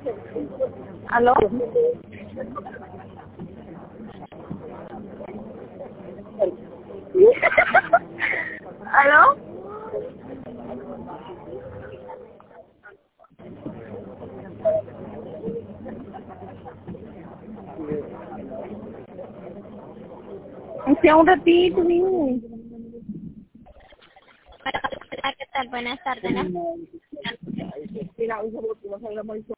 ¿Aló? ¿Aló? Hacía un ratito, niño. Hola, ¿qué tal? Buenas tardes.